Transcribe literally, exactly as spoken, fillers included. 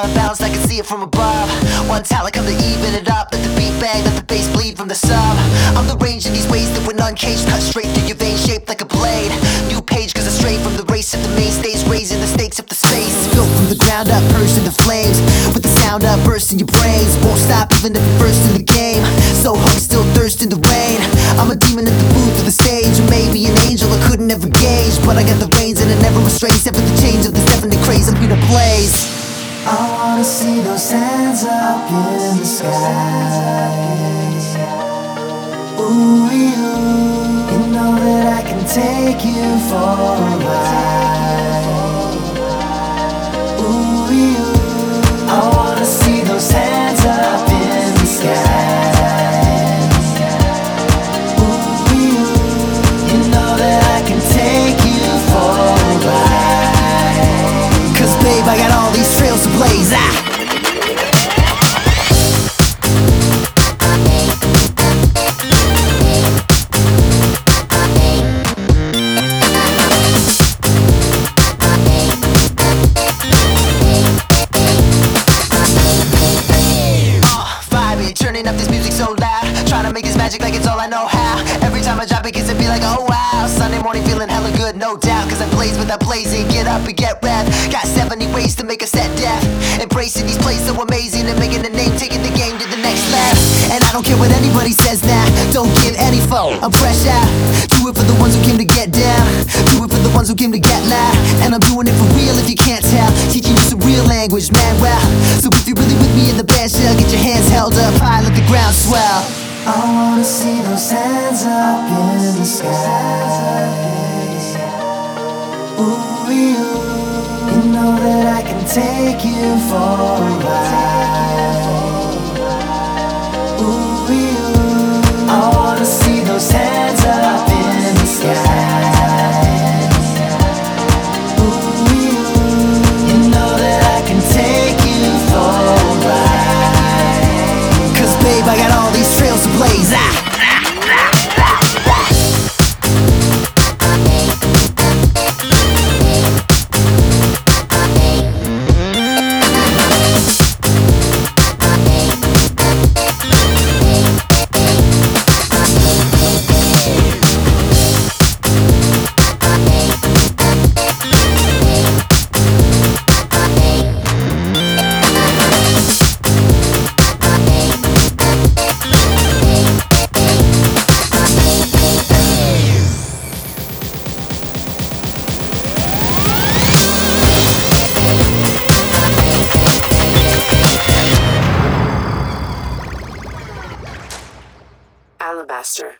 unbalanced, I can see it from above. One talent come to even it up. Let the beat bang, let the bass bleed from the sub. I'm the range in these ways that when uncaged, cut straight through your veins, shaped like a blade. New page cause I strayed from the race of the main stage, raising the stakes up the space. Built from the ground up, burst into flames. With the sound up, burst in your brains. Won't stop even if you're first in the game. So hooked, still thirst in the rain. I'm a demon at the booth of the stage, or maybe an angel I couldn't ever gauge. But I got the reins and it never restrains, except for the change of this definite craze. I'm here to blaze. I wanna see those hands up in the sky. Ooh, you, you know that I can take you for a ride. Ooh, you, I wanna see those hands up in the sky. Ooh, you, you know that I can take you for a ride. Cause babe, I got all these trails to blaze. Ah! Turning up this music so loud, trying to make this magic like it's all I know how. Every time I drop it, kids it be like, oh wow. Sunday morning feeling hella good, no doubt. Cause I blaze without blazing, get up and get rap. Got seventy ways to make a set death. Embracing these plays so amazing and making a name, taking the game to the next level. And I don't care what anybody says now, don't give any fuck. I'm fresh out, do it for the ones who came to get down. Do it for the ones who came to get loud. And I'm doing it for real if you can't tell. Teaching you some real language, man, wow. So if you're really with me in the band shell, get your hands held up high, let the ground swell. I wanna see those hands up in the sky. Ooh, you, you know that I can take you for a ride. Ooh, you, I wanna see those hands up in the sky. Ooh, you, you know that I can take you for a ride. Cause babe, I got all these trails to blaze. Ah! Alabaster.